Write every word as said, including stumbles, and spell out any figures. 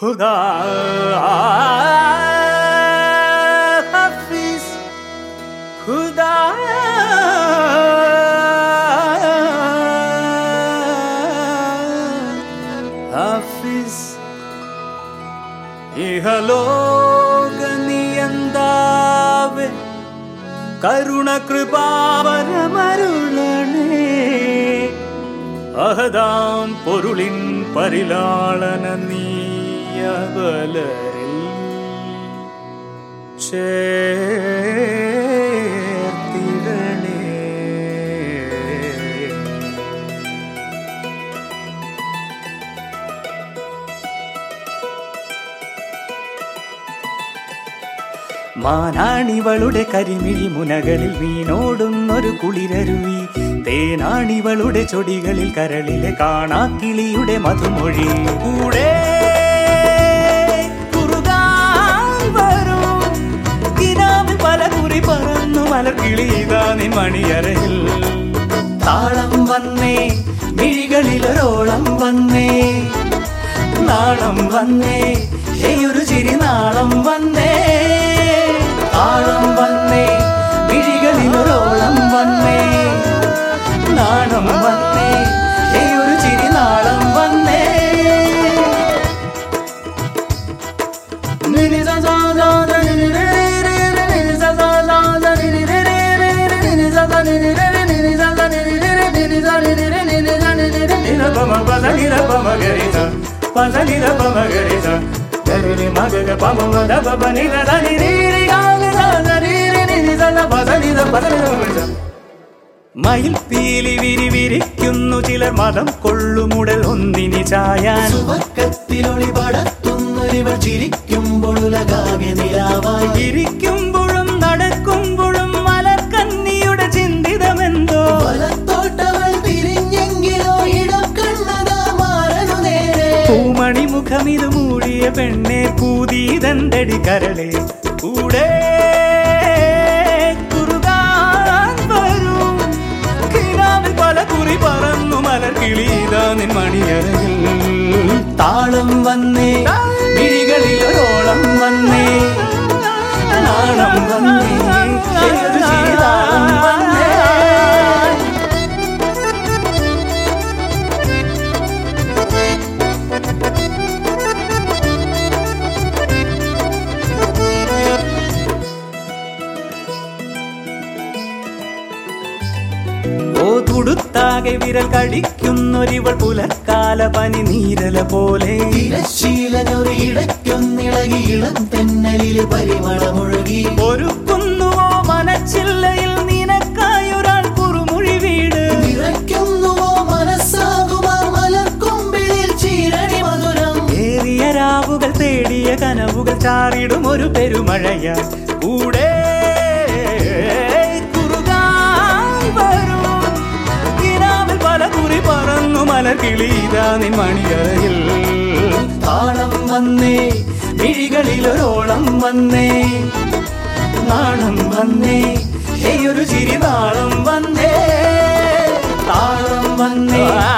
खुदा हाफिज खुदा हाफिज ഇഹലോകനിയന്താവേ കരുണ കൃപാവരമരുളണേ അഹദാം പൊരുളിൻ പരിലാളന നീയബലരിൽ ചേർത്തിടണേ. മാനാണിവളുടെ കരിമിഴി മുനകളിൽ വീണോടുന്നൊരു കുളിരരുവി, തേനാണിവളുടെ ചൊടികളിൽ കരളിലെ കാണാക്കിളിയുടെ മധുമൊഴി. കൂടെ കുറുകാൻ വരും കിനാവിൽ പല കുറി പറന്നു മലർക്കിളിതാ നിൻ മണിയറയിൽ. താളം വന്നേ മിഴികളിലൊരോളം വന്നേ, നാളം വന്നേ ഒരു ചിരി നാളം വന്നേ. താളം വന്നേ മിഴികളിലൊരോളം വന്നേ, നാണം വന്നേ ഒരു ചിരി നാളം വന്നേ. മയിൽ പീലി വിരി വിരിക്കുന്നു ചിലർ മതം കൊള്ളുമുടൽ ഒന്നിനി ചായാൻ. സുവർക്കത്തിലൊളി പടത്തുന്നൊരിവർ ചിരിക്കുമ്പോഴുലകാകെ നിലാവായി. ഇരിക്കുമ്പോഴും നടക്കുമ്പോഴും മലർക്കന്നിയുടെ ചിന്തിതമെന്തോ. വലത്തോട്ടവൾ തിരിഞ്ഞെങ്കിലോ ഇടം കണ്ണതാ മാറനു നേരെ. പൂമണി മുഖമിത് മൂടിയ പെണ്ണെ പൂതീതന്തടി കരളെ. കൂടെ കുറുകാൻ വരും കിനാവിൽ പല കുറി പറന്നു മലർക്കിളിതാ നിൻ മണിയറയിൽ. താളം വന്നേ മിഴികളിലൊരോളം വന്നേ, നാണം വന്നേ ഒരു ചിരി താളം വന്നേ. ഓ തുടുത്താകെ വിരൽ കടിക്കുന്നൊരിവൾ പുലർക്കാല പനി നീരല പോലെ. തിരശീലനൊരിടയ്ക്കൊന്നിളകി ഇളം തെന്നലില് പരിമളമൊഴുകി. ഒരുക്കുന്നുവോ മനച്ചില്ലയിൽ നിനക്കായൊരാൾ കുറുമുഴി വീട്. നിറയ്ക്കുന്നുവോ മനസ്സാകുമാ മലർക്കൊമ്പിളിൽ ചീരണി മധുരം. ഏറിയ രാവുകൾ തേടിയ കനവുകൾ ചാറിടും ഒരു പെരുമഴയ. കൂടെ കുറുകാൻ വരും കിനാവിൽ പല കുറി പറന്നു മലർക്കിളിതാ നിൻ മണിയറയിൽ. താളം വന്നേ മിഴികളിലൊരോളം വന്നേ, നാണം വന്നേ ഒരു ചിരി നാളം വന്നേ. താളം വന്നേ